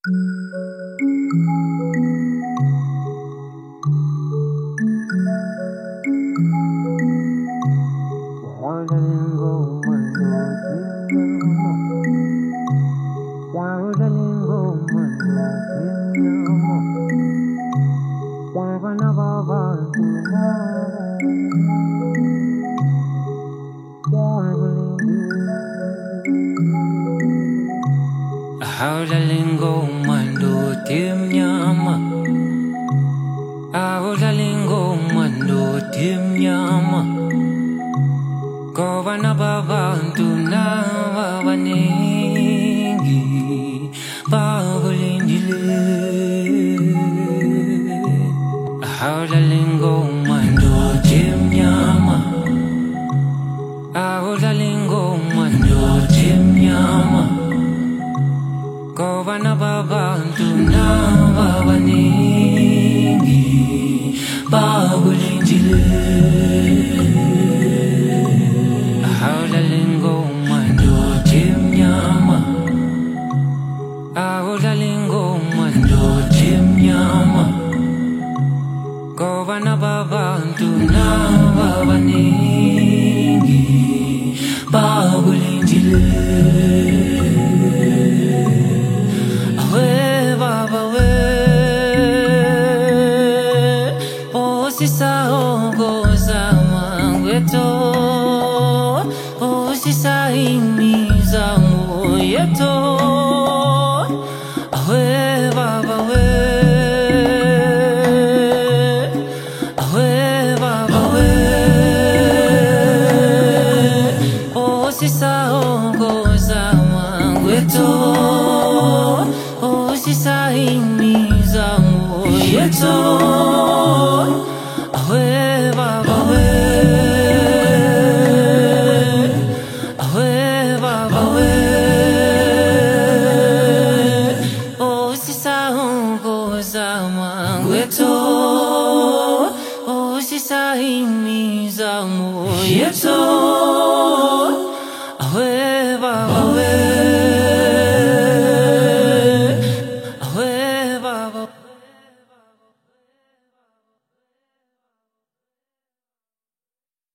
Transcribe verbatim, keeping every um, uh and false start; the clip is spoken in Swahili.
Howlalingo mando tim nyama, howlalingo mando tim nyama. Kovana babantu na wawaningi bawulindile. Howlalingo mando tim nyama, howlalingo mando tim nyama. Kovana babantu na wawaningi bawulindile. Howlalingo mando tim nyama, howlalingo mando tim nyama. Kovana babantu na wawaningi bawulindile. Sisa ongoza mangweto, oh sisa imiza moyeto. Awe baba we, awe baba we. Oh sisa ongoza mangweto, oh sisa imiza moyeto. Awe baba we, awe baba we. Oh sisa ongoza mangweto, oh sisa imiza moyeto.